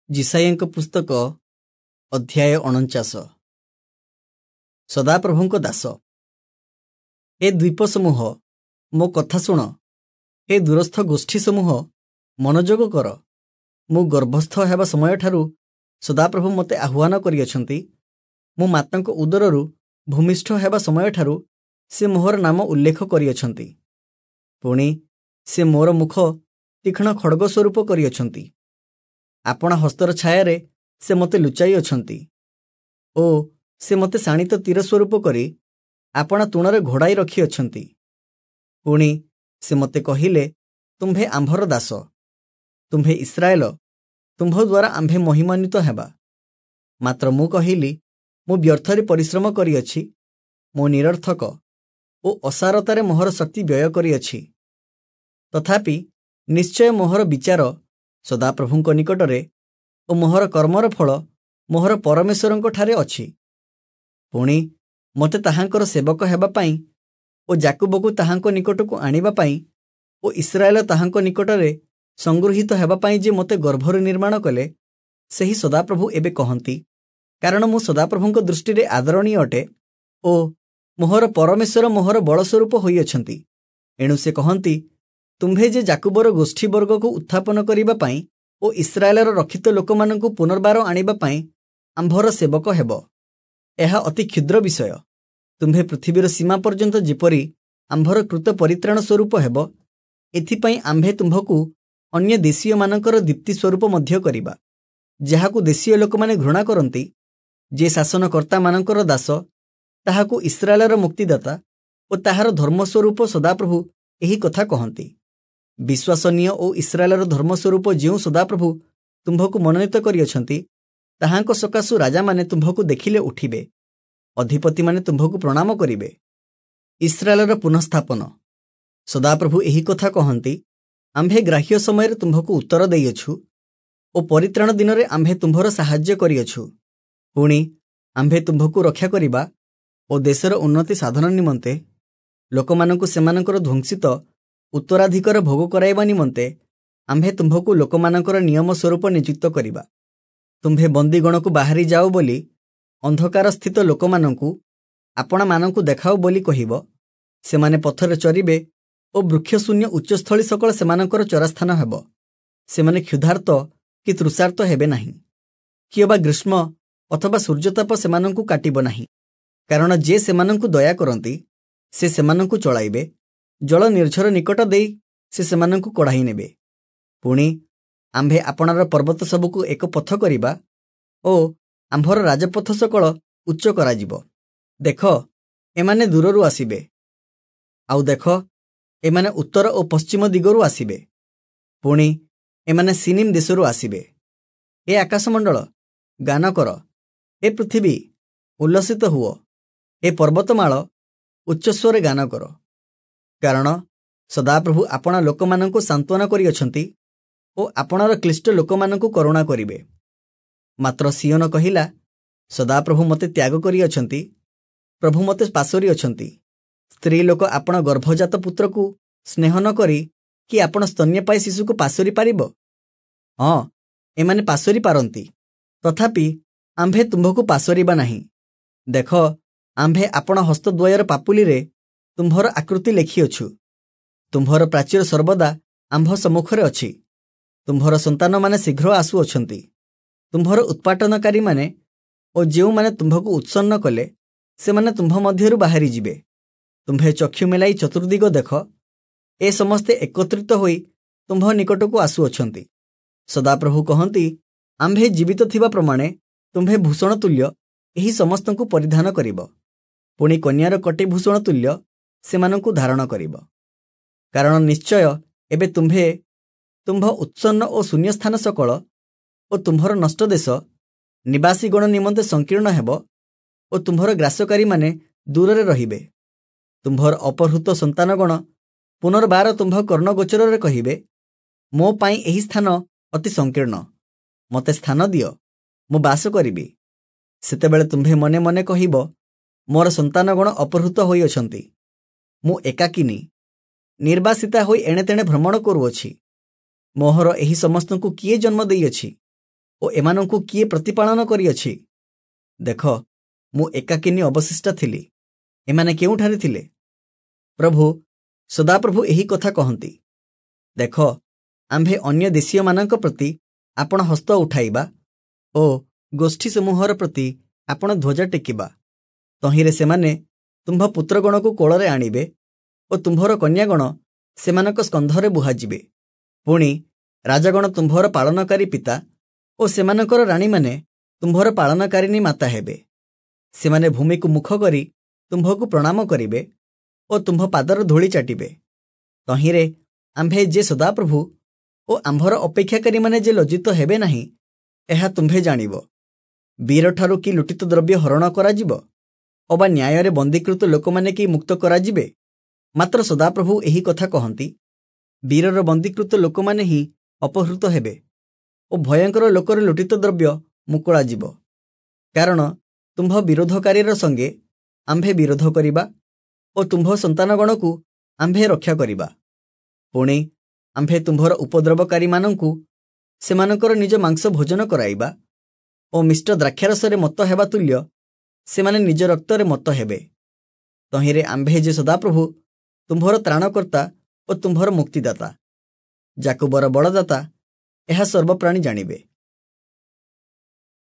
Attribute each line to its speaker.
Speaker 1: जिसायଙ୍କ पुस्तक अध्याय 49। सदाप्रभुଙ୍କ दास। हे द्वीप समूह मो कथा शुण, हे दूरस्थ गोष्ठी समूह मनोयोग कर। मु गर्भस्थ हेबा समय ठारू सदाप्रभु मते आह्वान करियछन्ति। मु मातांक उदररू भूमिष्ठ हेबा समय ठारू से मोहर नाम उल्लेख करियछन्ति। पुणी से मोर मुख तीक्ष्ण खड्ग स्वरूप करियछन्ति। आपणा हस्तर छायारे से मते लुचाई अछन्ति ओ से मते शाणित तीर स्वरूप करी आपणा तुणरे घोड़ाई रखी अछन्ति। पुणी से मते कहिले, तुम्भे आंभर दास, तुम्भे इस्राएल, तुम्भ द्वारा आंभे महिमान्वित हेबा। मात्र मु कहिली, मु व्यर्थरे परिश्रम करिअछि, मो निरर्थक ओ असारतारे मोहर शक्ति व्यय करिअछि। तथापि निश्चय मोहर विचार सदाप्रभुଙ୍କ निकटरे ओ मोहर कर्मर फल मोहर परमेश्वरଙ୍କ ठारे अछि। पुणी मते ताहांकर सेवक हेबा पाई ओ जाकुबको ताहांक निकटको आनिबा पाई ओ इस्राएल ताहांक निकटरे संगृहीत हेबा पाई जे मते गर्भर निर्माण कले, सेही सदाप्रभु एबे कहंती, कारण मु सदाप्रभुଙ୍କ दृष्टिरे आदरणीय अटे ओ मोहर परमेश्वर मोहर बलस्वरूप होइअछन्ति। एणु से कहंती, तुम्भे जे जाकुबर गोष्ठी वर्ग को उत्थापन करिबा पाई ओ इस्राएलर रक्षित लोकमानंकु पुनर्बार आनिबा पाई आंभर सेवक हेब। एहा अति क्षुद्र विषय। तुम्भे पृथ्वीर सीमा पर्यंत जेपरी आंभर कृत परित्राण स्वरूप हेब, एथिपाई आंभे तुम्भकु अन्य देशीय मानकर दीप्ति स्वरूप मध्य करिबा, जाहाकु देशीय लोकमाने घृणा करंती। जे शासनकर्ता मानकर दास, ताहाकु इस्राएलर मुक्तिदाता ओ ताहार धर्मस्वरूप सदाप्रभु एही कथा कहंती। विश्वासनीय ओ इस्राएलर धर्मस्वरूप जेउ सदाप्रभु तुम्भकु मनोनीत करियछन्ति, ताहांक सकाशु राजा माने तुम्भकु देखिले उठिबे, अधिपति माने तुम्भकु प्रणाम करिबे। इस्राएलर पुनःस्थापन। सदाप्रभु एही कथा कहंती, आंभे ग्राह्य समय तुम्भकु उत्तर देइअछु ओ परित्राण दिनरे आंभे तुम्भर साहाय्य करिअछु। पुणी आंभे तुम्भकु रक्षा करिबा ओ देशर उन्नति साधन निमंते लोकमानंकु सेमानंकर ध्वंसित उत्तराधिकार भोग कराइबा निमंते आंभे तुम्भकु लोकमानंकर नियम स्वरूप नियुक्त करिबा। तुम्भे बंदीगणकु बाहरी जाओ बोली अंधकार स्थित लोकमानंकु आपणा मानंकु देखाओ बोली कहिब। सेमाने पथरे चरिबे ओ वृक्षशून्य उच्चस्थली सकल सेमानंकर चरास्थान हेब। सेमाने क्षुधार्त कि तृषार्त हेबे नाही, कियबा ग्रीष्म अथवा सूर्यताप सेमानंकु काटिब नाही। कारण जे सेमानंकु दया करंती से सेमानंकु चलाइबे, जल निर्झर निकट देई से सेमानंकु कढ़ाई नेबे। पुणी आंभे आपणार पर्वत सबुकु एक पथ करिबा ओ आंभर राजपथ सकल उच्च कराजिब। देख, एमाने दूररू आसिबे, आउ देख, एमाने उत्तर ओ पश्चिम दिगरू आसिबे। पुणी एमाने सिनिम देशरू आसिबे। ए आकाशमंडल गान कर, ए पृथ्वी उल्लसित हुओ, ए पर्वतमाल उच्चस्वरे गान कर। कारण सदाप्रभु आपणा लोकमानंकु सांत्वना करियछन्ति ओ आपणार क्लिष्ट लोकमानंकु करुणा करिबे। मात्र सियोन कहिला, सदाप्रभु मते त्याग करियछन्ति, प्रभु मते पासोरी अछन्ति। स्त्री लोक आपण गर्भजात पुत्रकु स्नेह न करी कि आपण स्तन्यपायी शिशुकु पासोरी पारिब? हाँ, एमाने पासोरी पारंती, तथापि आंभे तुम्भकु पासोरीबा नाही। देख, आंभे आपण हस्तद्वयर पापुलीरे तुम्भर आकृति लेखिअछु। तुम्भर प्राचीर सर्वदा आंभ सम्मुखरे अछि। तुम्भर संतान माने शीघ्र आसु अछन्ति। तुम्भर उत्पाटनकारी माने ओ जेउ माने तुम्भकु उत्सन्न कले, से माने तुम्भ मध्यरु बाहरी जिबे। तुम्भे चक्षु मेलाई चतुर्दिग देख, ए समस्ते एकत्रित होई तुम्भ निकटकु आसु अछन्ति। सदाप्रभु कहंती, आंभे जीवित थिबा प्रमाणे तुम्भे भूषण तुल्य एही समस्तंकु परिधान करिब। पुणी कन्यार कटी भूषण तुल्य सेमानंकु धारण करिब। कारण निश्चय एबे तुम्भ उत्सन्न ओ शून्यस्थान सकल ओ तुम्भर नष्ट देश निवासीगण निमंते संकीर्ण हेब ओ तुम्भर ग्रासकारी माने दूररे रहिबे। तुम्भर अपहृत संतानगण पुनर्बार तुम्भ कर्णगोचରରେ कहिबे, मो पाई एही स्थान अति संकीर्ण, मते स्थान दियो, मु बास करिबी। सेतेबेले तुम्भे मने मने कहिब, मोर संतानगण अपहृत होई अछन्ति, मु एकाकिनी निर्वासिता होई एणे तेणे भ्रमण करुअछि। मोहर एही समस्तंकु किए जन्म देइअछि? ଓ ଏମାନଙ୍କୁ କିଏ ପ୍ରତିପାଳନ କରିଅଛି? ଦେଖ, ମୁଁ ଏକାକିନୀ ଅବଶିଷ୍ଟ ଥିଲି। ଏମାନେ କେଉଁଠାରେ ଥିଲେ? ପ୍ରଭୁ ସଦାପ୍ରଭୁ ଏହି କଥା କହନ୍ତି। ଦେଖ, ଆମ୍ଭେ ଅନ୍ୟ ଦେଶୀୟମାନଙ୍କ ପ୍ରତି ଆପଣ ହସ୍ତ ଉଠାଇବା ଓ ଗୋଷ୍ଠୀ ସମୂହର ପ୍ରତି ଆପଣ ଧ୍ୱଜ ଟେକିବା। ତହିଁରେ ସେମାନେ ତୁମ୍ଭ ପୁତ୍ରଗଣକୁ କୋଳରେ ଆଣିବେ ଓ ତୁମ୍ଭର କନ୍ୟାଗଣ ସେମାନଙ୍କ ସ୍କନ୍ଧରେ ବୁହାଯିବେ। ପୁଣି ରାଜଗଣ ତୁମ୍ଭର ପାଳନକାରୀ ପିତା ଓ ସେମାନଙ୍କର ରାଣୀମାନେ ତୁମ୍ଭର ପାଳନକାରିଣୀ ମାତା ହେବେ। ସେମାନେ ଭୂମିକୁ ମୁଖ କରି ତୁମ୍ଭକୁ ପ୍ରଣାମ କରିବେ ଓ ତୁମ୍ଭ ପାଦର ଧୂଳି ଚାଟିବେ। ତହିଁରେ ଆମ୍ଭେ ଯେ ସଦାପ୍ରଭୁ ଓ ଆମ୍ଭର ଅପେକ୍ଷାକାରୀମାନେ ଯେ ଲଜ୍ଜିତ ହେବେ ନାହିଁ, ଏହା ତୁମ୍ଭେ ଜାଣିବ। ବୀରଠାରୁ କି ଲୁଟିତ ଦ୍ରବ୍ୟ ହରଣ କରାଯିବ? ଅବା ନ୍ୟାୟରେ ବନ୍ଦୀକୃତ ଲୋକମାନେ କି ମୁକ୍ତ କରାଯିବେ? ମାତ୍ର ସଦାପ୍ରଭୁ ଏହି କଥା କହନ୍ତି, ବୀରର ବନ୍ଦୀକୃତ ଲୋକମାନେ ହିଁ ଅପହୃତ ହେବେ ଓ ଭୟଙ୍କର ଲୋକର ଲୁଟିତ ଦ୍ରବ୍ୟ ମୁକୁଳାଯିବ। କାରଣ ତୁମ୍ଭ ବିରୋଧକାରୀର ସଙ୍ଗେ ଆମ୍ଭେ ବିରୋଧ କରିବା ଓ ତୁମ୍ଭ ସନ୍ତାନଗଣକୁ ଆମ୍ଭେ ରକ୍ଷା କରିବା। ପୁଣି ଆମ୍ଭେ ତୁମ୍ଭର ଉପଦ୍ରବକାରୀମାନଙ୍କୁ ସେମାନଙ୍କର ନିଜ ମାଂସ ଭୋଜନ କରାଇବା ଓ ମିଷ୍ଟ ଦ୍ରାକ୍ଷାରସରେ ମତ ହେବା ତୁଲ୍ୟ ସେମାନେ ନିଜ ରକ୍ତରେ ମତ ହେବେ। ତହିଁରେ ଆମ୍ଭେ ଯେ ସଦାପ୍ରଭୁ ତୁମ୍ଭର ତ୍ରାଣକର୍ତ୍ତା ଓ ତୁମ୍ଭର ମୁକ୍ତିଦାତା, ଯାକୋବର ବଡ଼ଦାତା, ଏହା ସର୍ବପ୍ରାଣୀ ଜାଣିବେ।